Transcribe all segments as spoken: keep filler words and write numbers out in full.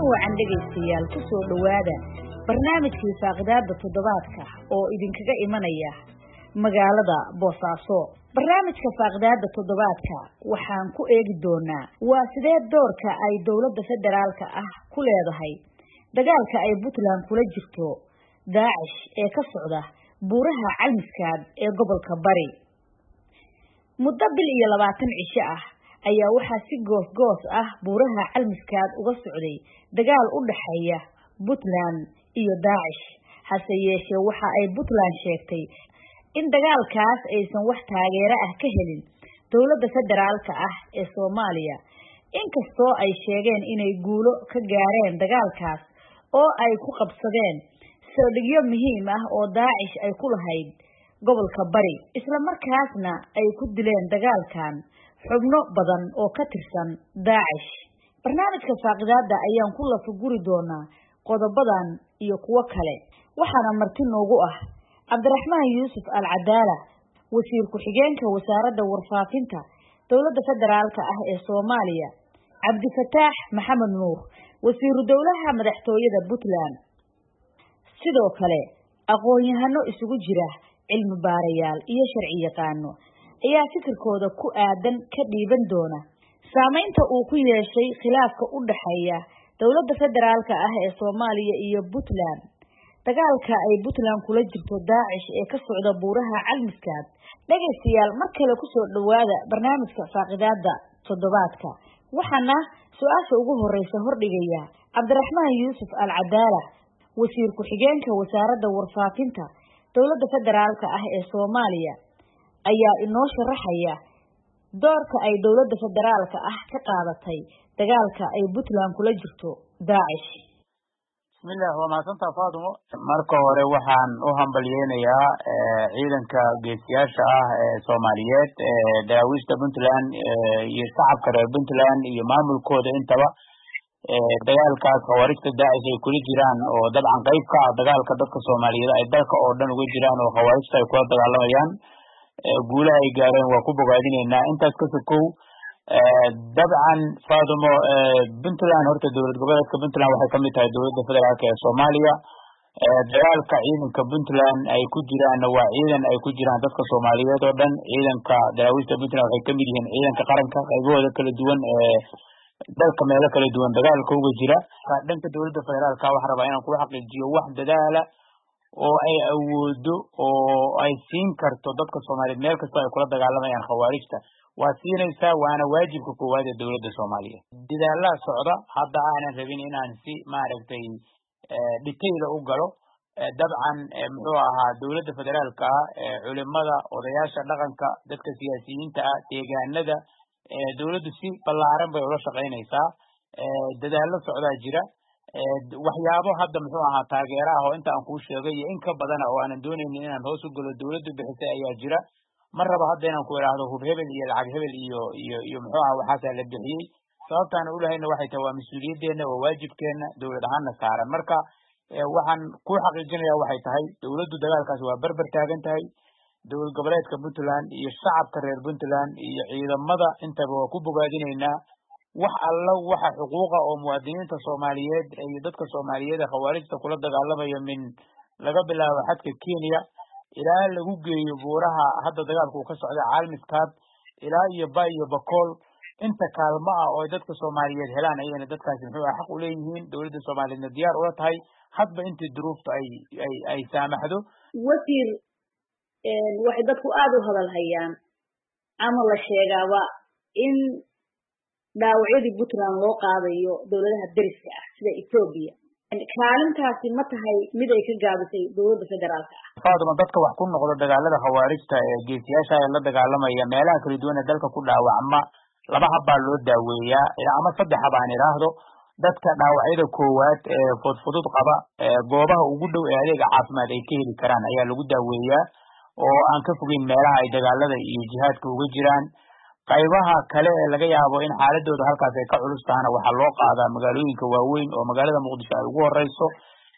wacan dhegaystayaal ku soo dhawaada barnaamijkii faaqidaada toddobaadka oo idinkaga imanaya magaalada Boosaaso. barnaamijka faaqidaada toddobaadka waxaan ku eegi doonaa waa sidee doorka ay dawladda federaalka ah ku leedahay dagaalka ay Puntland kula jirto Daesh ee ka socda buuraha Calmiskaad ee gobolka Bari. muddo bil iyo labaatan cisho ah ayaa waxaa si goos goos ah buuraha Calmiskaad uga socday dagaal u dhaxeeya Puntland iyo Daesh. hase yeeshee waxa ay Puntland sheegtay in dagaalkaas aysan wax taageero ah ka helin dawladda federaalka ah ee Soomaaliya, inkastoo ay sheegeen inay guulo ka gaareen dagaalkaas oo ay ku qabsadeen saldhigyo muhiim ah oo Daesh ay ku lahayd gobolka Bari, isla markaasna ay ku dileen dagaalkan xubno badan oo ka tirsan Daesh. barnaamijka faaqidaada ayaan ku la fuguri doonaa qodobadan iyo kuwo kale, waxaana marti noogu ah Cabdiraxmaan Yuusuf Al-Cadaala, wasiir ku-xigeenka wasaaradda warfaafinta dawladda federaalka ah ee Soomaaliya, Cabdifataax Maxamed Nuur, wasiiru dawlaha madaxtooyada Puntland. sidoo kale aqoon-yahano isugu jira cilmi baarayaal iyo sharci yaqaano ayaa fikirkooda ku aadan ka dhiiban doona saameynta uu ku yeeshay khilaafka u dhaxeeya dawladda federaalka ah ee Soomaaliya iyo Puntland, dagaalka ay Puntland kula jirto Daesh ee ka socda buuraha Calmiskaad. dhagaystayaal mar kale ku soo dhawaada barnaamijka faaqidaada toddobaadka, waxaana su'aasha ugu horeysa hordhigaya Cabdiraxmaan Yuusuf Al-Cadaala, wasiir ku-xigeenka wasaaradda warfaafinta dawladda federaalka ah ee Soomaaliya, ayaa inoo sharaxaya doorka ay dawladda federaalka ah ka qaadatay dagaalka ay Puntland kula jirto Daesh. bismillah wa maasanta Faadimo. marka hore waxaan u hambalyeeynaa ciidanka geesiyaasha ah ee Soomaaliyeed ee daawista Puntland iyo shacabka reer Puntland iyo maamulkooda intaba dagaalkaas khawaarijta Daesh ay kula jiraan oo dabcan qayb ka ah dagaalka dadka Soomaaliyeed ay dalka oo dhan uga jiraan oo khawaarijta ay kula dagaalamayaan. guulaha ay gaareen waa ku bogaadinaynaa. intaas ka sokow dabcan Faadimo, Puntland horta dawlad goboleedka Puntland waxay kamid tahay dawladda federaalka ee Soomaaliya. dagaalka ciidanka Puntland ay ku jiraan waa ciidan ay ku jiraan dadka Soomaaliyeed oo dhan. ciidanka daawista Puntland waxay kamid yihiin ciidanka qaranka qaybahooda kala duwan ee dalka meelo kala duwan dagaalka uga jira. dhanka dawladda federaalka waxaan rabaa inaan ku xaqiijiyo wax dadaala oo ay awoodo oo ay siin karto dadka Soomaaliyeed meel kasta ay kula dagaalamayaan khawaarijta waa siinaysaa, waana waajibka koowaad ee dawladda Soomaaliyeed. dadaallada socda hadda aanan rabin inaan si maaragtay detail u galo. dabcan muxuu ahaa dawladda federaalka ah, culimada, odayaasha dhaqanka, dadka siyaasiyiinta ah, deegaanada, dawladdu si ballaaran bay ula shaqaynaysaa. dadaallo socdaa jira. waxyaabo hadda muxuu ahaa taageero ah oo inta aan kuu sheegay iyo in ka badan oo aanan doonaynin inaan hoos u galo dawladdu bixisay ayaa jira. mar raba hadda inaan ku idhaahdo hub hebel iyo lacag hebel iyo iyo iyo muxuu ahaa waxaasaa la bixiyey. sababtaan u lahayna waxay tahay waa mas-uuliyaddeena, waa waajibkeena dawlad ahaanna saaran. marka waxaan ku xaqiijinayaa waxay tahay dawladdu dagaalkaas waa berber taagan tahay. dawlad goboleedka Puntland iyo shacabka reer Puntland iyo ciidamada intaba waa ku bogaadinaynaa. wax alla waxa xuquuqa oo muwaadiniinta Soomaaliyeed iyo dadka Soomaaliyeed ee khawaarijta kula dagaalamaya min laga bilaabo xadka Kenya ilaa lagu geeyo buuraha hadda dagaalku ka socda Calmiskaad ilaa iyo Bay iyo Bakool, inta kaalmo ah oo dadka Soomaaliyeed helaan ayayna dadkaasi muxuu xaq u leeyihiin. dawladda Soomaaliyeedna diyaar u tahay hadba intii duruufta ay ay ay saamaxdo. wasiir waxay dadku aad u hadal hayaan ama la sheegaaba in dhaawacyadii Puntland loo qaadayo dawladaha dariska ah sida Ethiopia. kaalintaasi ma tahay mid ay ka gaabisay dawladda federaalka ah? Faadimo, dadka wax ku noqda dagaalada khawaarijta ee geesiyaasha ay la dagaalamaya meelaha kala duwan ee dalka ku dhaawacma laba hab baa loo daaweeyaa ama saddex hab aan idhaahdo. dadka dhaawacyada koowaad ee fudfudud qaba goobaha ugu dhow ee adeega caafimaad ay ka heli karaan ayaa lagu daaweeyaa oo aan ka fogeyn meelaha ay dagaalada iyo jihaadka uga jiraan. qaybaha kale ee laga yaabo in xaaladooda halkaas ay ka culus tahana waxaa loo qaadaa magaalooyinka waaweyn oo magaalada Muqdisho ay ugu horeyso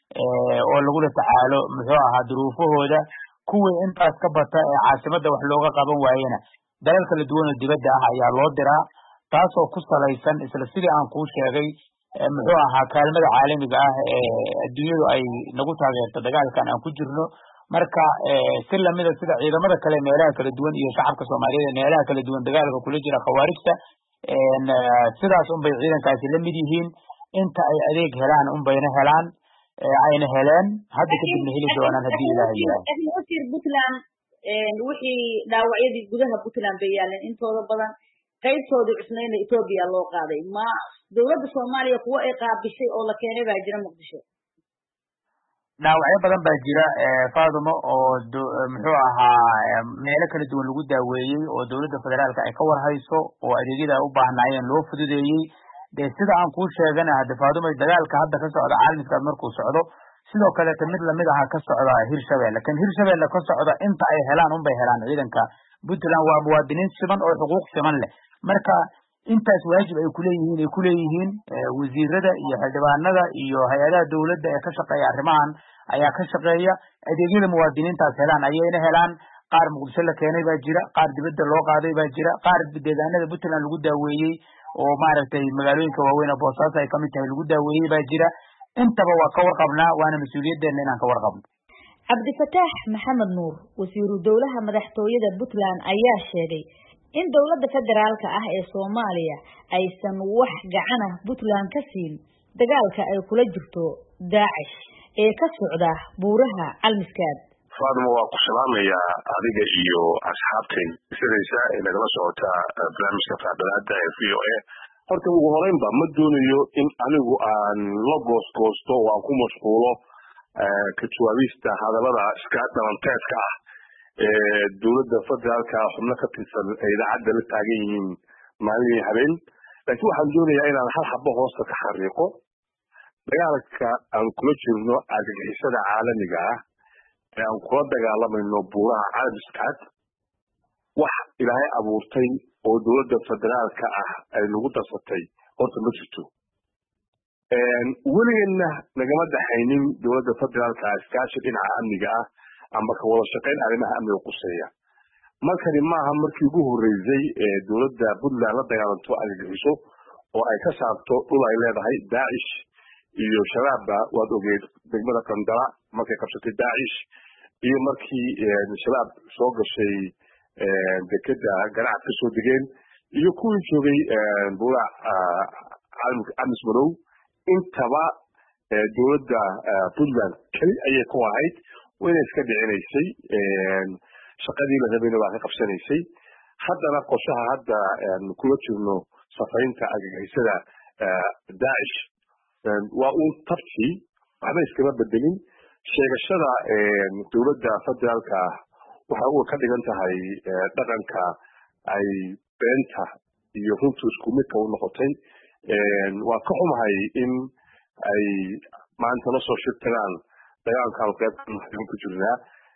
oo lagula tacaalo muxuu ahaa duruufahooda. kuwii intaas ka bata ee caasimadda wax looga qaban waayena dalal kala duwan oo dibadda ah ayaa loo diraa, taasoo ku salaysan isla sidii aan kuu sheegay muxuu ahaa kaalmada caalamiga ah ee adduunyadu ay nagu taageerto dagaalkan aan ku jirno marka si lamida sida ciidamada kale meelaha kala duwan iyo shacabka Soomaaliyeed meelaha kala duwan dagaalka kula jira khawaarijta een sidaas un bay ciidankaasi la mid yihiin inta ay adeeg helaan un bayna helaan ayna heleen hadda kadibna heli doonaan haddii Ilaahay yiraahdo wasiir Puntland een wixii dhaawacyadii gudaha Puntland bay yaaleen intooda badan qaybtooda cusnayna Ethiopia loo qaaday ma dawladda Soomaaliya kuwa ay qaabishay oo la keenay baa jira Muqdisho dhaawacyo badan baa jira Faadumo oo muxuu ahaa meelo kala duwan lagu daaweeyay oo dawladda federaalka ay ka war hayso oo adeegyada u baahnaayeen loo fududeeyay de sida aan ku sheegana hadda Faadumo dagaalka hadda ka socda caalamka markuu socdo sidoo kale mid lamid ah ka socda Hirshabeelle kan Hirshabeelle ka socda inta ay helaan un bay helaan ciidanka Puntland waa muwaadiniin siman oo xuquuq siman leh marka intaas waajib ay ku leeyihiin ay ku leeyihiin wasiirada iyo xildhibaanada iyo hay'adaha dawladda ee ka shaqeeya arrimahan ayaa ka shaqeeya adeegyada muwaadiniintaas helaan ayayna helaan qaar Muqdisho la keenay baa jira qaar dibadda loo qaaday baa jira qaar deegaanada Puntland lagu daaweeyay oo maaragtay magaalooyinka waaweyn oo Boosaaso ay kamid tahay lagu daaweeyay baa jira intaba waa ka warqabnaa waana mas'uuliyadeena inaan ka warqabno Cabdifataax Maxamed Nuur wasiiru dawlaha madaxtooyada Puntland ayaa sheegay in dawladda federaalka ah ee Soomaaliya aysan wax gacan ah Puntland ka siin dagaalka ay kula jirto Daesh ee ka socda buuraha Almiskaad Faadumo waa ku salaamayaa adiga iyo asxaabtay sidaysa ee nagala socota barnaamijka fadalaada ee V O A horta ugu horeynba ma doonayo in anigu aan la goostoosto oo aan ku mashquulo ka jawaabista hadallada iska dhalanteedka ah ee dawladda federaalka xubno ka tirsan idaacadda la taagan yihiin maalin habeen laakiin waxaan doonayaa inaan hal xabo hoosta ka xariiqo dagaalka aan kula jirno argagixisada caalamiga ah ee aan kula dagaalamayno buuraha Almiskaad wax Ilaahay abuurtay oo dawladda federaalka ah ay nagu darsatay horta ma jirto een weligeena nagama dhaxaynin dawladda federaalka iskaashi dhinaca amniga ah ama ka wada shaqeyn arrimaha amniga quseeya markani maaha markii ugu horeysay ee dawladda Puntland la dagaalanto argagixiso oo ay ka saarto dhul ay leedahay Daesh iyo shabaabba waad ogeed degmada Qandala markay qabsatay Daesh iyo markii shabaab soo gashay dekeda ganacsi ka soo degeen iyo kuwii joogay buuraha Almiskaad intaba dawladda Puntland kali ayay ku ahayd wayna iska dhicinaysay shaqadii la rabay waa ka qabsanaysay haddana qorshaha hadda kula jirno safaynta argagixisada Daesh waa uu tabti waxba iskama bedelin sheegashada dawladda federaalka waxa uu ka dhigan tahay dhaqanka ay beenta iyo runtu isku mid ka noqotay waa ka xumahay in ay maanta la soo shirtaan dagaalka halqeybta ku jirnaa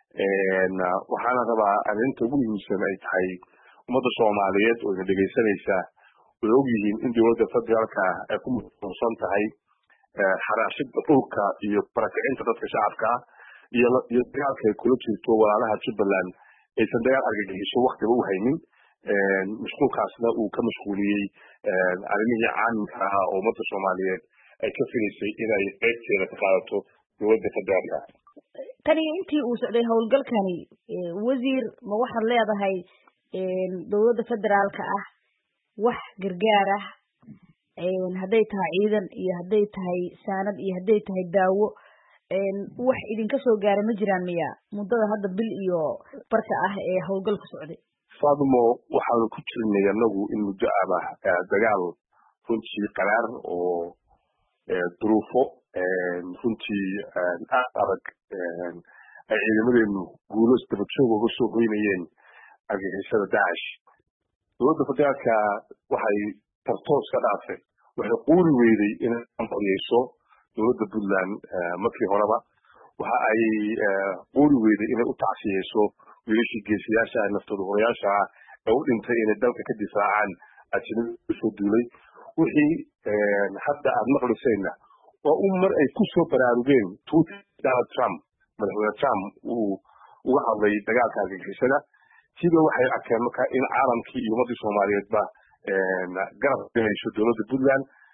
waxaana rabaa arrinta ugu muhiimsan ay tahay ummadda Soomaaliyeed oo dhageysanaysa way ogyihiin in dawladda federaalka ay ku muhiimsan tahay xaraashida dhulka iyo barakicinta dadka shacabka iyo dagaalka ay kula jirto walaalaha Jubbaland aysan dagaal argagixiso waqtiba u haynin mashquulkaasna uu ka mashquuliyey arrimihii caamka ah oo ummadda Soomaaliyeed ay ka filaysay inay qaybteeda ka qaadato dawladda federaalka tani intii uu socday howlgalkani wasiir ma waxaad leedahay dawladda federaalka ah wax gargaar ah hadday tahay ciidan iyo hadday tahay saanad iyo hadday tahay daawo wax idinka soo gaaray ma jiraan miya muddada hadda bil iyo barka ah ee howlgalku socday Faadumo waxaan ku jirnay anagu in muddo ah dagaal runtii qaraar oo duruufo runtii adag ay ciidamadeenu guulo isdabajooga uga soo hoynayeen argagixisada Daesh dawladda federaalka waxay tartoos ka dhaafay waxay quuri weyday inay amriyeyso dawladda Puntland markii horeba waxa ay quuri weyday inay u tacsiyeyso wiilashii geesiyaasha ah naftooda horayaasha ah ee u dhintay inay dalka ka difaacaan ajnabiga soo duulay wixii hadda aad maqlisayna waa u mar ay ku soo baraarugeen Donald Trump madaxweyne Trump uu uga hadlay dagaalka argagixisada sidoo waxay arkeen marka in caalamkii iyo ummadda Soomaaliyeedba garab galayso dawladda Puntland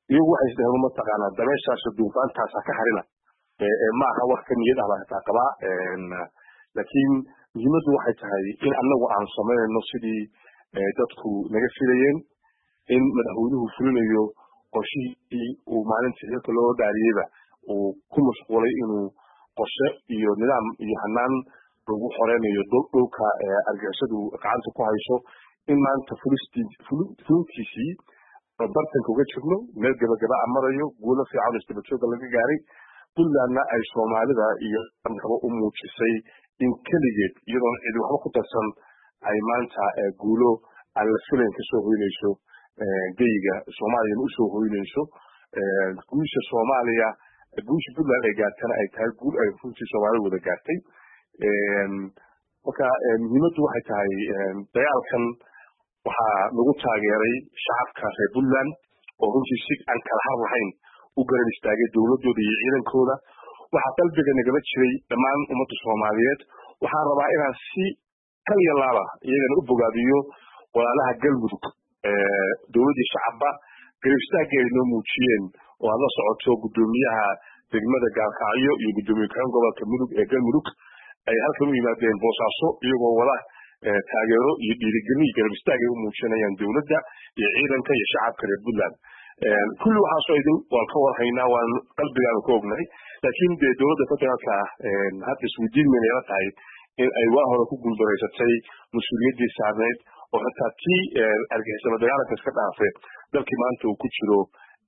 iyagu waxay isdhaheen mataqaanaa dabeeshaas duufaantaas ka harina ma aha wax ka niyad ah baa qabaa laakiin muhiimadu waxay tahay in anagu aan sameeyno sidii dadku naga filayeen in madaxweynuhu fulinayo qorshihii uu maalintii xilka loo dhaariyeyba uu ku mashquulay inuu qorshe iyo nidaam iyo hanaan lagu xoreynayo dhulka argagixisadu gacanta ku hayso in maanta fulintiisii bartanka uga jirno meel gabagaba marayo guulo fiican oo isdabajooga laga gaaray puntlandna ay soomaalida iyo rabo u muujisay in keligeed iyadoon cidi waxba ku darsan ay maanta guulo aan la filayn kasoo hoynayso geyga soomaaliyana usoo hoynayso guusha soomaaliya guusha puntland ay gaartana ay tahay guul ay runtii soomaalida wada gaartay marka muhiimadu waxay tahay dagaalkan waxaa lagu taageeray shacabka reer puntland oo runtii si aan kala har lahayn u garan istaagay dowladooda iyo ciidankooda waxaa qalbiga nagala jiray dhammaan ummadda soomaaliyeed waxaan rabaa inaan si kaliya laaba iyagana u bogaadiyo walaalaha galmudug dowladii shacabba garab istaaggeeda noo muujiyeen oo aad la socoto guddoomiyaha degmada gaalkacyo iyo guddoomiye ku-xigeenka gobolka mudug ee galmudug ay halkan u yimaadeen boosaaso iyagoo wada taageero iyo dhiirigelin iyo garab istaag ay u muujinayaan dowladda iyo ciidanka iyo shacabka reer puntland kulli waxaasoo idin waan ka warhaynaa waan qalbigaanu ka ognahay laakiin dee dowladda federaalka hadda isweydiin mayna ila tahay in ay waa hore ku guuldareysatay mas-uuliyaddii saarneyd oo xitaa tii argixisada dagaalanka iska dhaafay dalkii maanta uu ku jiro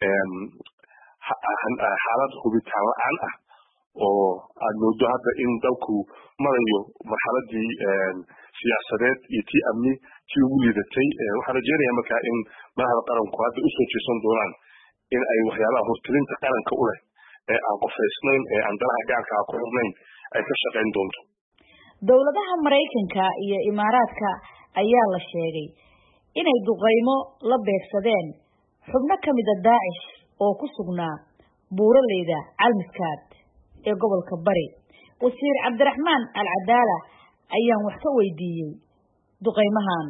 xaalad hubitaan la-aan ah oo aad moodo hadda in dalku marayo marxaladii siyaasadeed iyo tii amni tii ugu liidatay waxaan rajeynayaa markaa in madaxda qaranku hadda usoo jeesan doonaan in ay waxyaabaha hortilinta qaranka u leh ee aan qofaysnayn ee aan danaha gaarka ah ku xirnayn ay ka shaqayn doonto dowladaha Mareykanka iyo Imaaraadka ayaa la sheegay inay duqeymo la beegsadeen xubno kamid ah Daesh oo ku sugnaa buuraleyda Almiskaad ee gobolka Bari wasiir Cabdiraxmaan Al-Cadaala ayaan wax ka weydiiyay duqeymahan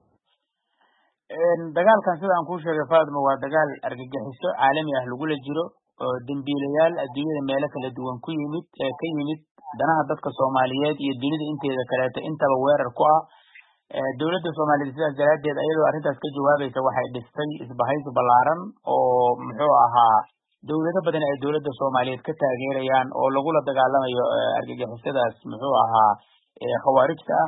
een dagaalkan sida aan ku sheegay Faadmo waa dagaal argagixiso caalami ah lagu la jiro oo dambiilayaal adduunyada meelo kala duwan ku yimid ee ka yimid danaha dadka Soomaaliyeed iyo dunida inteeda kale intaba weerar ku ah dawladda Soomaaliyeed sidaas daraadeed ayadoo arrintaas ka jawaabaysa waxay dhistay isbahaysi ballaaran oo muxuu ahaa dawlado badan ay dawladda Soomaaliyeed ka taageerayaan oo lagu la dagaalamayo argagixisadaas muxuu ahaa khawaarijta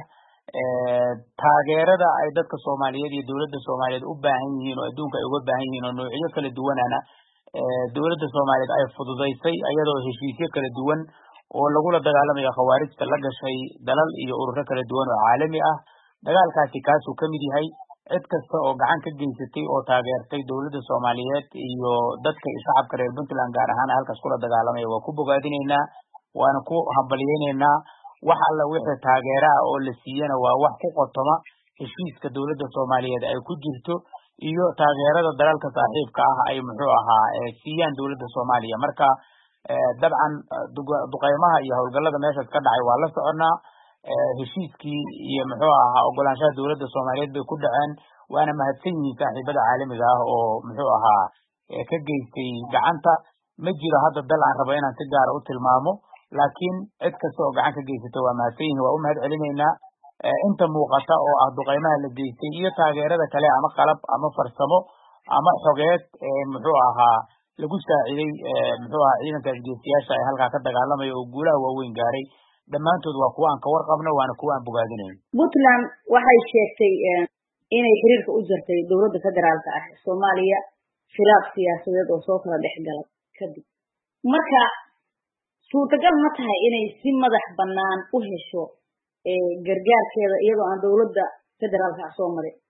ah taageerada ay dadka Soomaaliyeed iyo dawladda Soomaaliyeed u baahan yihiin oo adduunka ay uga baahan yihiin oo noocyo kala duwanana dawladda Soomaaliyeed ay fududeysay ayadoo heshiisyo kala duwan oo lagu la dagaalamayo khawaarijta la gashay dalal iyo ururo kala duwan oo caalami ah dagaalkaasi kaasuu kamid yahay cid kasta oo gacan ka geysatay oo taageertay dawladda Soomaaliyeed iyo dadka shacabka reer Puntland gaar ahaan halkaas kula dagaalamaya waa ku bogaadinaynaa waana ku hambalyeynaa wax alla wixii taageera oo la siiyana waa wax ku qotoma heshiiska dawladda Soomaaliyeed ay ku jirto iyo taageerada dalalka saaxiibka ah ay muxuu ahaa siiyaan dawladda Soomaaliya marka dabcan duqeymaha iyo howlgallada meeshaas ka dhacay waa la soconaa heshiiskii iyo muxuu ahaa ogolaanshaha dawladda Soomaaliyeed bay ku dhaceen waana mahadsan yihiin saaxiibada caalamiga ah oo muxuu ahaa ka geystay gacanta ma jiro hadda dal aan rabo inaan si gaar ah u tilmaamo laakiin cid kasta oo gacan ka geysatay waa mahadsan yihiin waa u mahad celinaynaa inta muuqata oo ah duqeymaha la geystay iyo taageerada kale ama qalab ama farsamo ama xogeed muxuu ahaa lagu saaciday muxuu ahaa ciidankaas geesiyaasha ay halkaa ka dagaalamayo oo guulaha waaweyn gaaray dhammaantood waa kuwa aan ka warqabno waana kuwa aan bogaadinayn Puntland waxay sheegtay inay xiriirka u jartay dawladda federaalka ah Soomaaliya khilaaf siyaasadeed oo soo kala dhexgalay kadib marka suurtagal ma tahay inay si madax bannaan u hesho gargaarkeeda iyadoo aan dawladda federaalka ah soo marin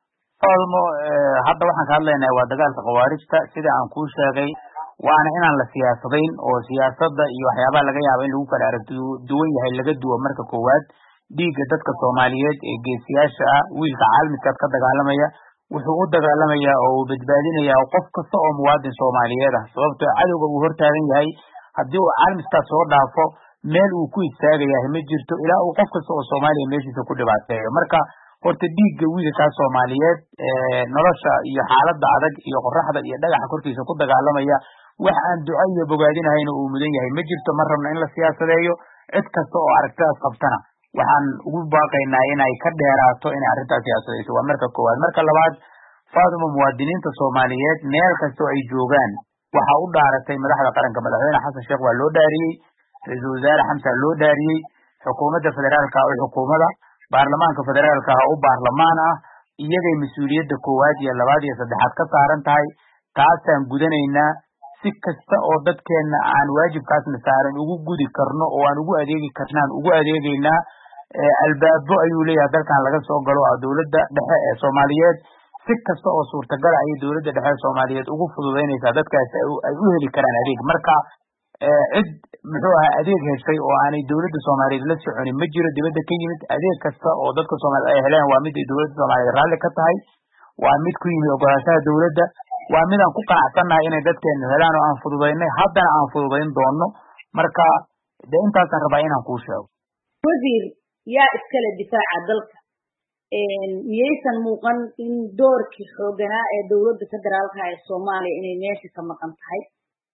Faadmo hadda waxaan ka hadlaynaa waa dagaalka khawaarijta sida aan ku sheegay waana inaan la siyaasadayn oo siyaasadda iyo waxyaabaha laga yaabo in lagu kala aragti duwan yahay laga duwa marka koowaad dhiigga dadka Soomaaliyeed ee geesiyaasha ah wiilka caalamiskaad ka dagaalamaya wuxuu u dagaalamayaa oo uu badbaadinayaa qof kasta oo muwaadin Soomaaliyeed ah sababtoo cadowga uu hortaagan yahay haddii uu caalamiskaad soo dhaafo meel uu ku istaagayaa ma jirto ilaa uu qof kasta oo Soomaaliya meeshiisa ku dhibaateeyo marka horta dhiigga wiilka Soomaaliyeed ee nolosha iyo xaaladda adag iyo qorraxda iyo dhagaxa korkiisa ku dagaalamaya wax aan duco iyo bogaadinahayn uu mudan yahay ma jirto mar rabna in la siyaasadeeyo cid kasta oo aragtidaas qabtana waxaan ugu baaqaynaa inay ka dheeraato in arrintaas siyaasadayso waa marka koowaad marka labaad Faaduma muwaadiniinta Soomaaliyeed meel kasta oo ay joogaan waxa u dhaaratay madaxda qaranka madaxweyne Xasan Sheekh waa loo dhaariyay ra'iisul wasaare Xamsa loo dhaariyay xukuumadda federaalka oo xukuumadda baarlamaanka federaalka oo baarlamaan ah iyagay mas'uuliyadda koowaad iyo labaad iyo saddexaad ka saaran tahay taasaan gudanaynaa si kasta oo dadkeena aan waajibkaasna saaran ugu gudi karno oo aan ugu adeegi karnaan ugu adeegaynaa albaabo ayuu leeyahay dalkan laga soo galo dawladda dhexe ee Soomaaliyeed si kasta oo suurtagal ah ay dawladda dhexe Soomaaliyeed ugu fududeynaysaa dadkaas ay u heli karaan adeeg marka cid muxuu ahaa adeeg heshay oo aanay dawladda Soomaaliyeed la soconin ma jiro dibadda ka yimid adeeg kasta oo dadka Soomaaliyeed ay heleen waa mid ay dawladda Soomaaliyeed raalli ka tahay waa mid ku yimid ogolaanshaha dawladda waa mid aan ku qanacsanahay inay dadkeenu helaan oo aan fududeynay haddana aan fududeyn doono marka de intaasaan rabaa inaan kuu sheego wasiir yaa iskale difaaca dalka miyaysan muuqan in doorkii xooganaa ee dawladda federaalka ee Soomaaliya inay meesha ka maqan tahay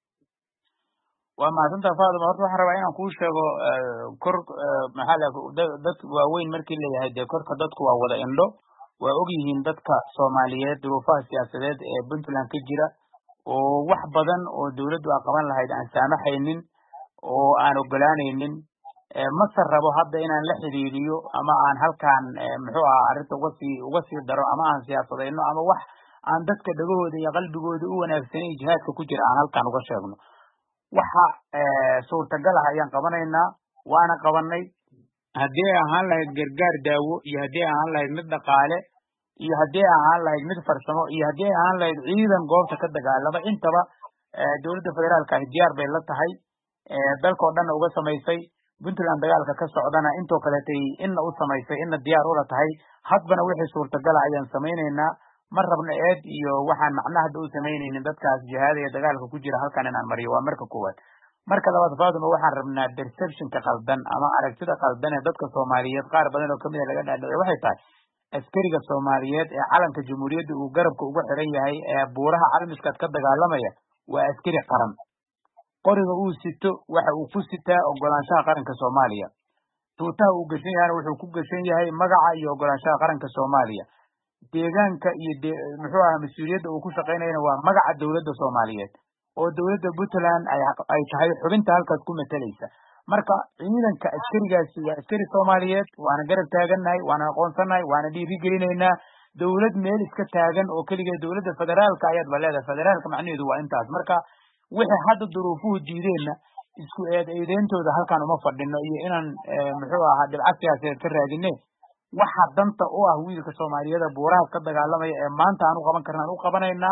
waa maadanta Faaduma horta waxaan rabaa inaan kuu sheego kor maxaa la dad waaweyn markii la yahay de korka dadku waa wada indho waa og yihiin dadka Soomaaliyeed duruufaha siyaasadeed ee Puntland ka jira oo wax badan oo dawladdu ay qaban lahayd aan saamaxaynin oo aan ogolaanaynin masar rabo hadda inaan la xiriiriyo ama aan halkaan muxuu ahaa arrinta uga sii uga sii daro ama aan siyaasadeyno ama wax aan dadka dhagahooda iyo qalbigooda u wanaagsanay jihaadka ku jira aan halkaan uga sheegno waxa suurtagal ah ayaan qabanaynaa waana qabanay haddii ay ahaan lahayd gargaar daawo iyo haddii ay ahaan lahayd mid dhaqaale iyo haddii ay ahaan lahayd mid farsamo iyo haddii ay ahaan lahayd ciidan goobta ka dagaalama intaba dawladda federaalka ah diyaar bay la tahay dalkoo dhan uga samaysay Puntland dagaalka ka socdana intoo kaleetay inna u samaysay inna diyaar u la tahay hadbana wixii suurtagal ah ayaan samaynaynaa mar rabna eed iyo waxaan macnaha hadda u samaynaynin dadkaas jihaada iyo dagaalka ku jira halkan inaan mariyo waa marka koowaad marka labaad Faaduma waxaan rabnaa perceptionka qaldan ama aragtida qaldan ee dadka Soomaaliyeed qaar badan oo kamid ah laga dhaadhicay waxay tahay askariga Soomaaliyeed ee calanka jamhuuriyadda uu garabka ugu xiran yahay ee buuraha calmiskaad ka dagaalamaya waa askari qaran qoriga uu sito waxa uu ku sitaa ogolaanshaha qaranka Soomaaliya tuutaha uu gashan yahay wuxuu ku gashan yahay magaca iyo ogolaanshaha qaranka Soomaaliya deegaanka iyo muxuu ahaa mas'uuliyadda uu ku shaqeynayna waa magaca dawladda Soomaaliyeed oo dawladda Puntland ay ay tahay xubinta halkaas ku matalaysa marka ciidanka askarigaasi waa askari Soomaaliyeed waana garab taagannahay waana aqoonsanahay waana dhiirigelinaynaa dawlad meel iska taagan oo kaliya dawladda federaalka ayaad baleeda federaalka macnaheedu waa intaas marka wixii hadda duruufuhu diideenna isku eedeeyntooda halkaan uma fadhino iyo inaan muxuu ahaa dhibco siyaasadeed ka raadinay waxa danta u ah wiilka Soomaaliyeed buuraha ka dagaalamaya ee maanta aan u qaban karnaa u qabanaynaa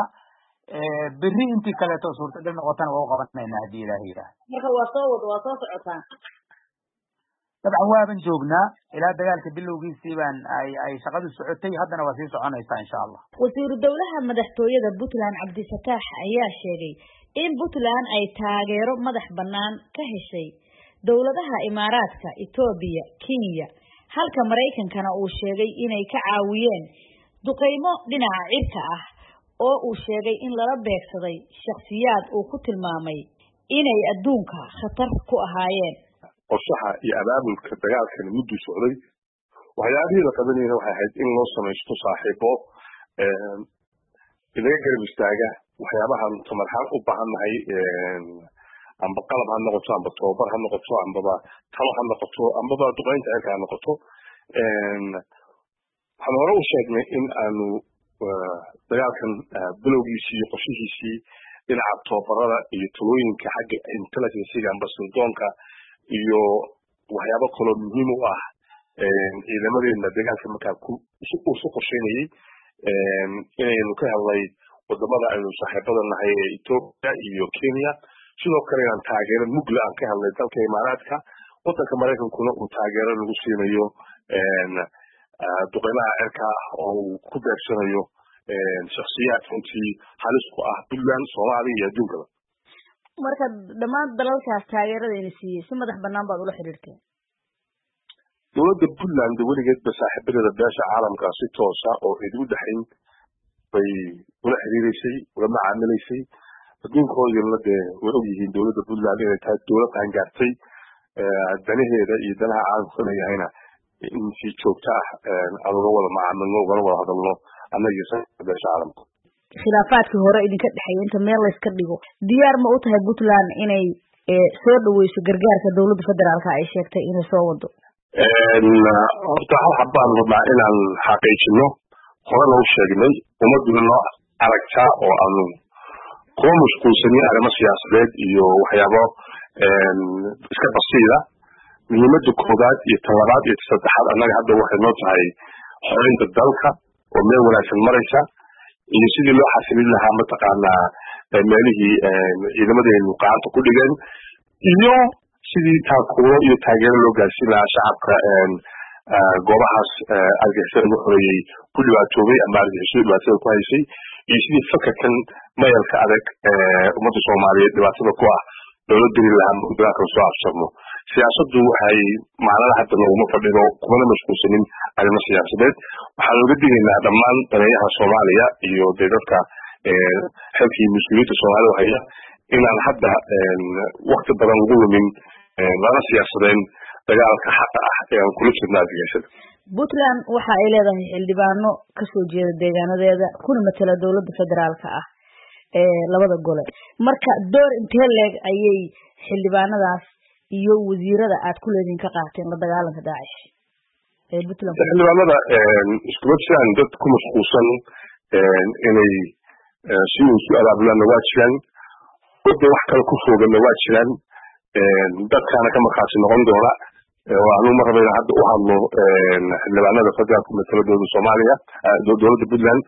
berri intii kale to suurtagal noqotana waa u qabanaynaa hadii Ilaahay yiraahdo marka waa soo wada waa soo socotaan dabcan waaban joognaa ilaa dagaalka bilowgiisii baan ay ay shaqadu socotay haddana waa sii soconaysaa insha Allah wasiiru dawlaha madaxtooyada Puntland Cabdifataax ayaa sheegay in Puntland ay taageero madax banaan ka heshay dawladaha Imaaraadka Itoobiya Kenya halka Mareykankana uu sheegay inay ka caawiyeen duqeymo dhinaca cirka ah oo uu sheegay in lala beegsaday shakhsiyaad uu ku tilmaamay inay adduunka khatar ku ahaayeen qorshaha iyo abaabulka dagaalkan muddo socday waxyaabihii la qabanayna waxay ahayd in loo samaysto saaxiibo inaga garab istaaga waxyaabahan tamarxaan u baahannahay amba qalab ha noqoto amba tababar ha noqoto ambaba talo ha noqoto ambaba duqeynta cirka ha noqoto waxaan hore u sheegnay in aanu dagaalkan bilowgiisii iyo qorshihiisii dhinaca tababarada iyo talooyinka xagga intelligencega amba sirdoonka iyo waxyaabo kaloo muhiim u ah ciidamadeena dagaalka markaa isu qorsheynayay inaynu ka hadlay wadamada aynu saaxiibada nahay ee Ethiopia iyo Kenya sidoo kale aan taageero mugla aan ka hadlay dalka Imaaraadka wadanka Mareykankuna uu taageero lagu siinayo duqeymaha cirka oo ku beegsanayo shakhsiyaad runtii halis ku ah Puntland Soomaaliya iyo adduunka marka dhammaan dalalkaas taageerada ay siiyay si madax banaan baad ula xiriirteen dowladda Puntland weligeed ba saaxiibada beesha caalamka si toos ah oo idin dhaxayn bay ula xiriirisay ula macaamilaysay adduunkoodana dee way og yihiin dowladda Puntland inay tahay dowlad aan gaartay danaheeda iyo danaha caalamka leeyahayna in si joogto ah aan uga wada macaamilno uga wada hadalno annaga saaxiibada beesha caalamka khilaafaadkii hore idinka dhaxay inta meel la iska dhigo diyaar ma u tahay Puntland inay soo dhaweyso gargaarka dowladda federaalka ay sheegtay inay soo wado horta hal xabaan rabnaa inaan xaqiijino horena u sheegnay ummaduna noo aragtaa oo aanu kuma mashquulsanin arrimo siyaasadeed iyo waxyaabo iska basiida muhiimada koobaad iyo talabaad iyo saddexaad annaga hadda waxay noo tahay xoreynta dalka oo meel wanaagsan maraysa iyo sidii loo xasilin lahaa mataqaanaa meelihii ciidamadeenu gacanta ku dhigeen iyo sidii taakuuro iyo taageero loo gaarsiin lahaa shacabka goobahaas argixisada lagu xoreeyey ku dhibaatoobay ama argixisada dhibaatada ku haysay iyo sidii fakarkan mayalka adag ummadda Soomaaliyeed dhibaatada ku ah loola diri lahaa muddaanka soo afsarno siyaasaddu waxay macnaha hadda laguma fadhido kumana mashquulsanin arrimo siyaasadeed waxaan uga digaynaa dhammaan daneeyaha Soomaaliya iyo dadka xilkii mas'uuliyadda Soomaaliya haya inaan hadda waqti badan ugu lumin lana siyaasadeen dagaalka xaqa ah ee aan kula jirnaa argagixisada Puntland waxa ay leedahay xildhibaano ka soo jeeda deegaanadeeda kuna matala dowladda federaalka ah ee labada gole marka door intee leeg ayay xildhibaanadaas iyo wasiirada aad ku leedin ka qaateen la dagaalanka Daesh ee Puntland xildhibaanada isku wajaan dad ku mashquulsan inay si uu su alaabulaan waa jiraan wada wax kale ku foogan waa jiraan dadkaana ka markaasi noqon doona waanu marbayna hadda u hadlo xildhibaanada federaalka mataladoda Soomaaliya dowladda Puntland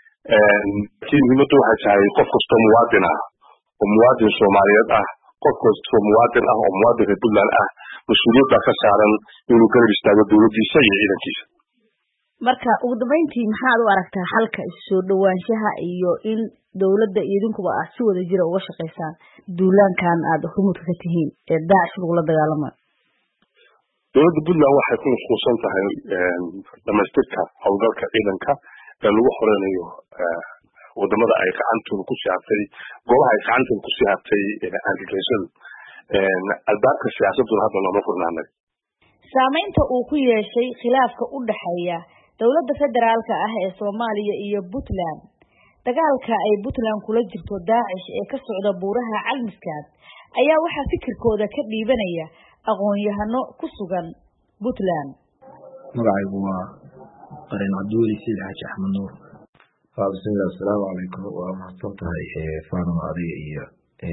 laakiin muhiimadu waxay tahay qof kasta muwaadin ah oo muwaadin Soomaaliyeed ah qof kasta muwaadin ah oo muwaadin Puntland ah mas'uuliyadda ka saaran inuu garab istaago dowladdiisa iyo ciidankiisa marka ugu dambeyntii maxaad u aragtaa xalka soo dhawaanshaha iyo in dowladda idinkuba ah si wada jira uga shaqeysaan duulaankan aad xukuumka ka tihiin ee Daesh lagu la dagaalamo dowladda Puntland waxay ku mashquulsan tahay dhamaystirka howlgalka ciidanka ee lagu xoreynayo wadamada ay gacantooda ku siyaasay goobaha ay gacantooda ku siyaasay argagixisada albaabka siyaasaddu hadda lama furnaanay saamaynta uu ku yeeshay khilaafka u dhaxeeya dowladda federaalka ah ee Soomaaliya iyo Puntland dagaalka ay Puntland kula jirto Daesh ee ka socda buuraha Calmiskaad ayaa waxa fikirkooda ka dhiibanaya aqoon-yahano ku sugan Puntland magacaygu waa qarin Cabduuli Siid Xaaji Axmed Nuur bismillaah assalaamu calaykum waa mahadsantahay Faadimo adiga iyo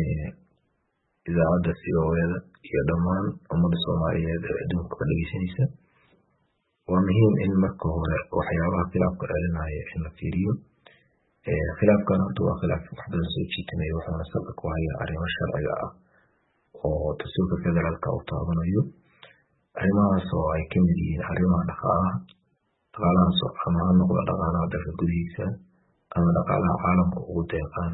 idaacadda C O A iyo dhammaan ummadda Soomaaliyeed ee adduunka ka dhageysanaysa waa muhiim in marka hore waxyaabaha khilaafka celinaya in la fiiriyo khilaafkan horta waa khilaaf wax badan soo jiitamaya wuxuuna salka ku hayaa arrimo sharciga ah oo dastuurka federaalka uu taabanayo arrimahaas oo ay ka mid yihiin arrimaha dhaqaalaha dhaqaalahaas ama ha noqdo dhaqaalaha dalka gudihiisa ama dhaqaalaha caalamka ugu deeqaan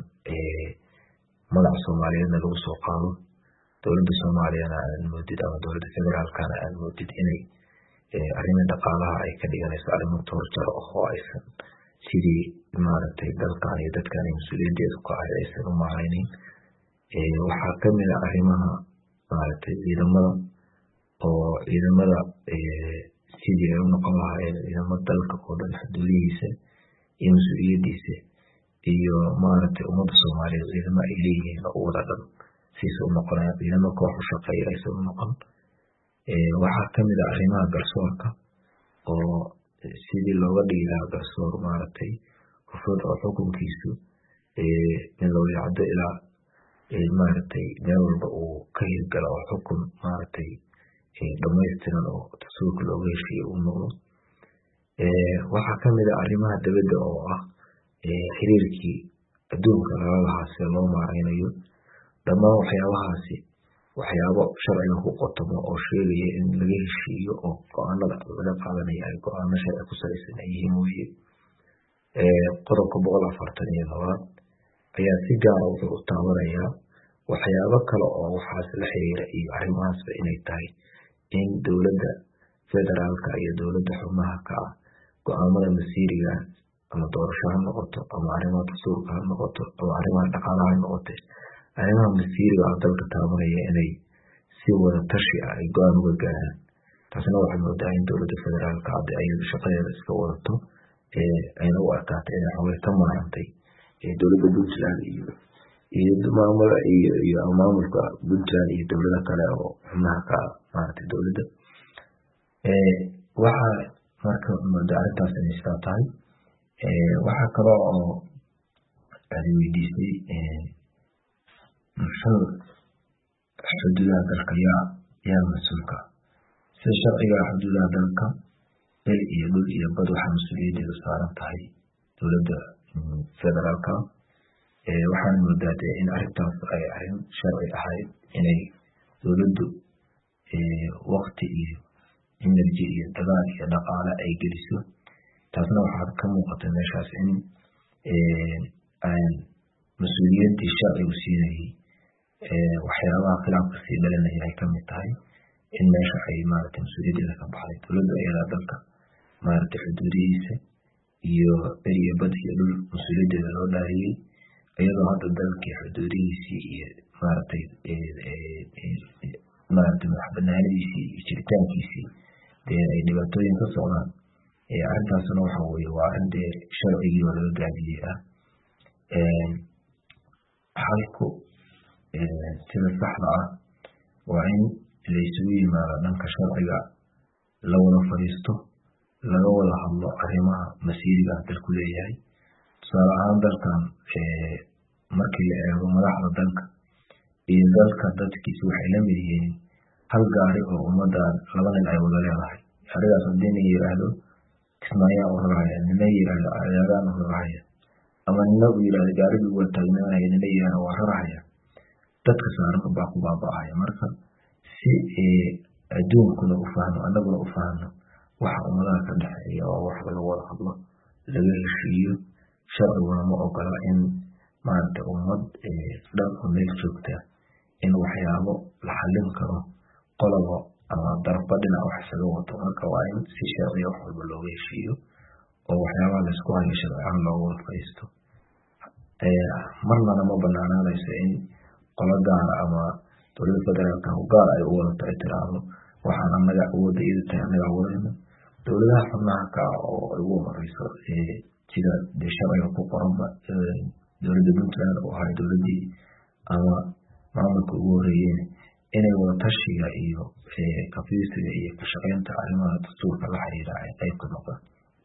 magaca Soomaaliyeedna lagu soo qaado dowladda Soomaaliyana aan moodid ama dowladda federaalkana aan moodid inay arrimaha dhaqaalaha ay ka dhiganayso arrimo toorjar oo aysan sidii maaragtay dalkan iyo dadkan mas'uuliyadeedu ka ah aysan u mahaynin waxaa ka mid ah arrimaha maaragtay ciidamada oo ciidamada sidii ay u noqon lahaayeen ciidamada dalka oo dhan xuduudihiisa iyo mas-uuliyadiisa iyo maaragtay ummadda Soomaaliyeed ciidamo ay leeyihiin oo wada dhan siisa u noqonaya ciidamo koox u shaqeeya aysan u noqon waxaa ka mid ah arrimaha garsoorka oo sidii looga dhigi lahaa garsoor maaragtay hufud oo xukunkiisu in loo yacdo ilaa maaragtay meel walba uu ka hirgalo oo xukun maaragtay dhamaystiran oo dastuurka looga heshiiyo uu noqdo waxaa ka mid ah arrimaha dibadda oo ah xiriirkii adduunka lala lahaa sida loo maareynayo dhammaan waxyaabahaasi waxyaabo sharciga ku qotomo oo sheegaya in laga heshiiyo oo go-aanada laga qaadanaya ay go-aano sharci ku salaysan ay yihiin weye qodobka boqol afartan iyo labaad ayaa si gaara wuxuu u taabanayaa waxyaabo kale oo waxaas la xiriira iyo arrimahaasba inay tahay in dowladda federaalka iyo dowladda xubnaha ka ah go-aamada masiiriga ama doorasho ha noqoto ama arrimaha dastuurka ha noqoto ama arrimaha dhaqaalaha ha noqote arrimaha masiiriga ah dalka taabanaya inay si wada tashi ah ay go-aan uga gaaraan. taasna waxay moodaa in dowladda federaalka hadda ay shaqadeeda iska wadato ayna u arkaatay inay xogay ka maarantay dowladda puntland iyo iyo maamulka iyo iyo maamulka puntland iyo dowlada kale oo xubnaha ka maaragtay dowladda waxa marka moodaa arrintaas inay sidaa tahay. waxaa kale oo ay weydiisay muxuu xuduudaha dalka yaa yaa mas-uulka sida sharciga xuduudaha dalka bel iyo dhul iyo bad waxaa mas-uuliyadeedu saaran tahay dowladda federaalka. waxaan moodaa dee in arrintaas ay arrin sharci ahayd inay dowladdu waqti iyo energy iyo dagaal iyo dhaqaale ay geliso. taasna waxaa ka muuqata meeshaas in aan mas-uuliyaddii sharcigu siinayay waxyaabaha khilaafka sii dhalinaya ay kamid tahay in meesha ay maaragtay mas-uuliyaddeeda ka baxday. dowladda ayadaa dalka maaragtay xuduudihiisa iyo bel iyo bad iyo dhul mas-uuliyaddeeda loo dhaariyey iyadoo hadda dalkii xuduudihiisii iyo maaragtay maaragtay madax banaanadiisii iyo jiritaankiisii dee ay dhibaatooyin ka socdaan. arrintaasna waxa weye waa arrin dee sharcigii oo laga gaabiyey ah. halku sida saxda ah waa in laysugu yimaado dhanka sharciga la wada fadhiisto laga wada hadlo arrimaha masiiriga ah dalku leeyahay. tusaale ahaan dalkan markii la eego madaxda dalka iyo dalka dadkiisa waxay la mid yihiin hal gaari oo ummadan laba nin ay wada leedahay. gaarigaas haddii nin yiraahdo kismaayaa u raraya nina yiraahdo ayaagaan u raraya ama nina uu yiraahdo gaarigii waa taagnaanaya nina yiraahdo waa raraya dadka saaran baa ku baaba'aya. marka si adduunkuna u fahmo annaguna u fahno waxa ummadaha ka dhexeeya waa wax laga wada hadlo laga heshiiyo. sharciguna ma ogola in maaragtay ummad dhan oo meel joogta in waxyaabo la xallin karo qolobo ama darba dhinac wax isaga wato. marka waa in si sharciya wax walba looga heshiiyo oo waxyaabaha laisku hayo sharciyan looga wada fadhiisto. marnana ma banaanaanayso in qolo gaara ama dowladda federaalka gaar ay u wadato ay tiraahdo waxaan annaga awoodda iyada tahay annaga wadayno. dowladaha xubnaha ka ah oo ay ugu horeyso sida dee sharciga ku qoranba dowladda puntland oo ahay dowladdii ama maamulka ugu horeeyeen inay wada tashiga iyo kafiirsiga iyo ka shaqeynta arrimaha dastuurka la xiriira ay qayb ka noqdaan.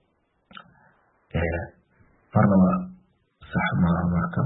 marnaba sax maaha marka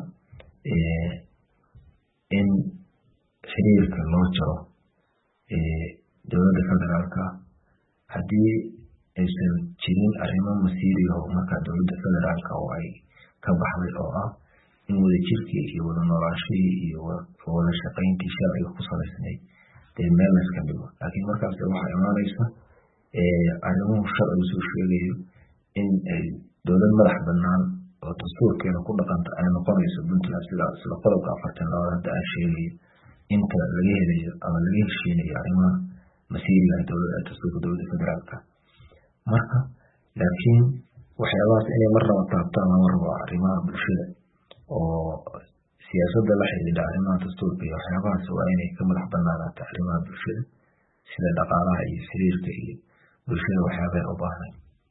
in xiriirka loo jaro dowladda federaalka haddii aysan jirin arrimo masiiriga oo markaa dowladda federaalka oo ay ka baxday oo ah in wadajirkii iyo wada noolaanshihii iyo wada shaqayntii sharciga ku salaysnayd dee meel layska dhigo. laakiin markaas waxaa imaanaysa arrimuhu sharcigu soo sheegayo in ay dowlad madax banaan oo dastuurkeeda ku dhaqanta ay noqonayso puntland sida sida qodobka afartan labaad hadda aan sheegayo inta laga helayo ama laga heshiinayo arrimaha masiiriga dowladda dastuurka dowladda federaalka. marka laakiin waxyaabahaas inay marnaba taabtaan lama rabo arrimaha bulshada oo siyaasadda la xidhiidha arrimaha dastuurka iyo waxyaabahaas waa inay ka madax banaanaata arrimaha bulshada sida dhaqaalaha iyo xiriirka iyo bulshada waxyaabaha u baahnay.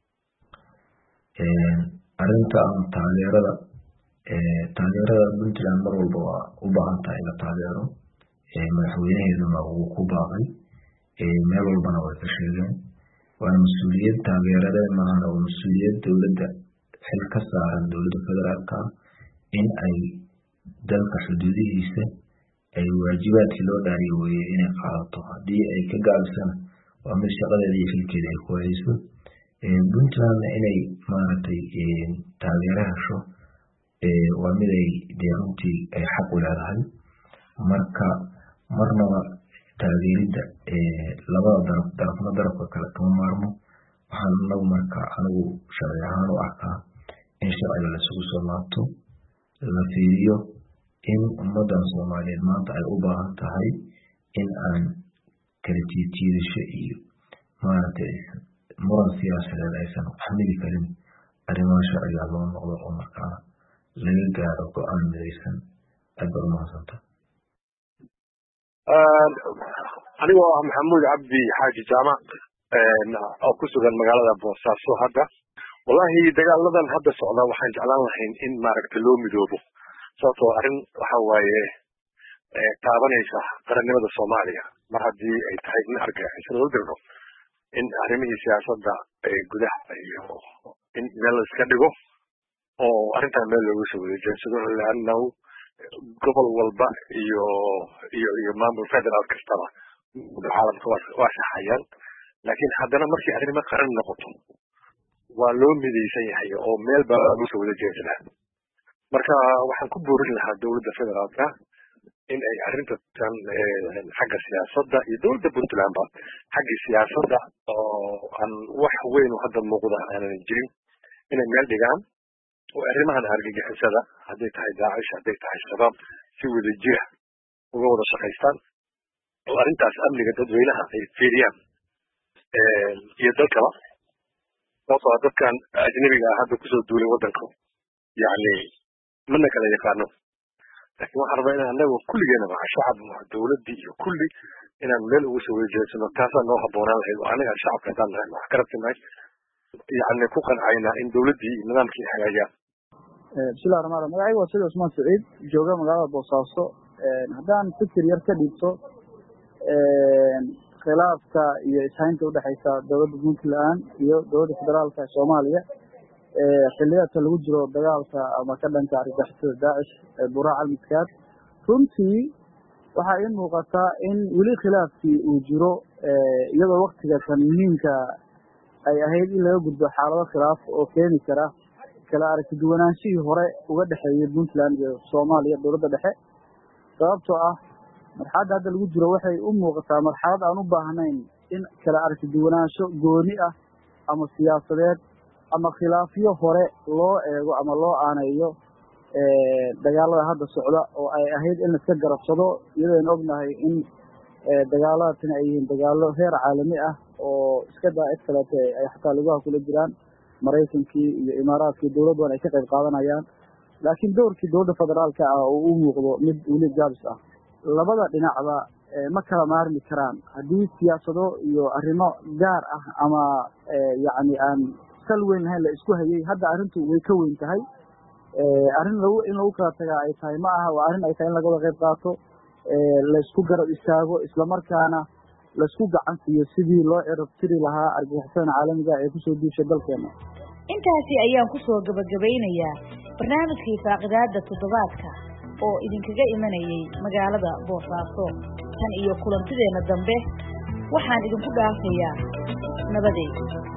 arrinta ama taageerada taageerada puntland mar walba waa u baahan tahay in la taageero. madaxweynaheeduna wuu ku baaqay meel walbana way ka sheegeen waana mas-uuliyad taageeradee maahana waa mas-uuliyad dowladda xil ka saaran dowladda federaalka in ay dalka xuduudihiisa ay waajibaadkii loo dhaariyo weeye inay qaadato. haddii ay ka gaabisana waa mid shaqadeeda iyo xilkeeda ay ku hayso. puntlandna inay maaragtay taageero hesho waa mid ay dee runtii ay xaq u leedahay. marka marnaba taageeridda labada daraf darafna darafka kale kama maarmo. waxaan anagu marka anigu sharci ahaan u arkaa in sharciga lasugu soo laabto la fiiriyo in ummadan soomaaliyeed maanta ay u baahan tahay in aan kala jiidjiidasho iyo maaragtay muran siyaasadeed aysan xamili karin arrimaha sharciga loo noqdo oo markaa laga gaaro go-aan midaysan aad baad umahadsanta anigoo ah maxamuud cabdi xaaji jaamac oo ku sugan magaalada boosaaso hadda wallahi dagaaladan hadda socda waxaan jeclaan lahayn in maaragtay loo midoobo sababtoo arrin waxa waaye taabanaysa qarannimada soomaaliya mar haddii ay tahay in argagixisada u dirno in arrimihii siyaasadda gudaha iyo in meel iska dhigo oo arrintan meel loogu soo wada jeensado leannahu gobol walba iyo iyo iyo maamul federaal kastaba caalamka waa saxayaan laakiin haddana markii arrimo qaran noqoto waa loo midaysan yahay oo meel baa lagu soo wada jeesanaa marka waxaan ku boorin lahaa dowladda federaalka in ay arrintan xagga siyaasadda iyo dowladda puntlandba xaggii siyaasadda oo aan wax weyn oo hadda muuqda aanan jirin inay meel dhigaan oo arrimahan argagixisada hadday tahay daacish hadday tahay shabaab si wada jira uga wada shaqaystaan oo arrintaas amniga dadweynaha ay fiiriyaan iyo dalkaba sababtoo dadkan ajnabiga ah hadda kusoo duulay waddanka yacni mana kala yaqaano laakiin waxaan rabaa inaan annaga kulligeena maca shacab maca dowladdii iyo kulli inaan meel ugu soo wada jeedsano taasaa noo habboonaan lahayd oo anaga shacabka haddaan nahay wax ka rabtinahay yacni ku qancayna in dowladdii iyo nidaamkii hagaajaan bismillahi rahmaan rahim magacaygu waa sayid cusmaan saciid jooga magaalada boosaaso haddaan fikir yar ka dhiibto khilaafka iyo ishaynta udhexaysa dowladda puntland iyo dowladda federaalka ee soomaaliya xilliyaadka lagu jiro dagaalka ama ka dhanka argagixisada daacish ee buraac almiskaad runtii waxaa ii muuqataa in weli khilaafkii uu jiro iyadoo waktiga kan muhiimka ay ahayd in laga gudbo xaalado khilaaf oo keeni kara kala aragti duwanaanshihii hore uga dhexeeyay puntland iyo soomaaliya dowladda dhexe sababtoo ah marxaladda hadda lagu jiro waxay u muuqataa marxalad aan u baahnayn in kala aragti duwanaansho gooni ah ama siyaasadeed ama khilaafyo hore loo eego ama loo aaneeyo dagaalada hadda socda oo ay ahayd in laiska garabsado iyadoo aynu ognahay in dagaaladatan ay yihiin dagaalo heer caalami ah oo iska daa cid kaleete ay xataa lugaha kula jiraan maraykankii iyo imaaraadkii dowladdan ay ka qayb qaadanayaan laakiin doorkii dowladda federaalka ah oo u muuqdo mid weli gaabis ah labada dhinacba ma kala maarmi karaan haddii siyaasado iyo arrimo gaar ah ama yacni aan sal weyn lahayn la isku hayay hadda arrintu way ka weyn tahay arrin lagu in lagu kala tagaa ay tahay ma aha waa arrin ay tahay in laga wada qayb qaato la isku garab istaago islamarkaana la isku gacan siiyo sidii loo cirab tiri lahaa argagixisada caalamiga ee kusoo duushay dalkeena intaasi ayaan kusoo gabagabeynayaa barnaamijkii faaqidaada toddobaadka oo idinkaga imanayay magaalada boosaaso tan iyo kulantideena dambe waxaan idinku dhaafayaa nabadeed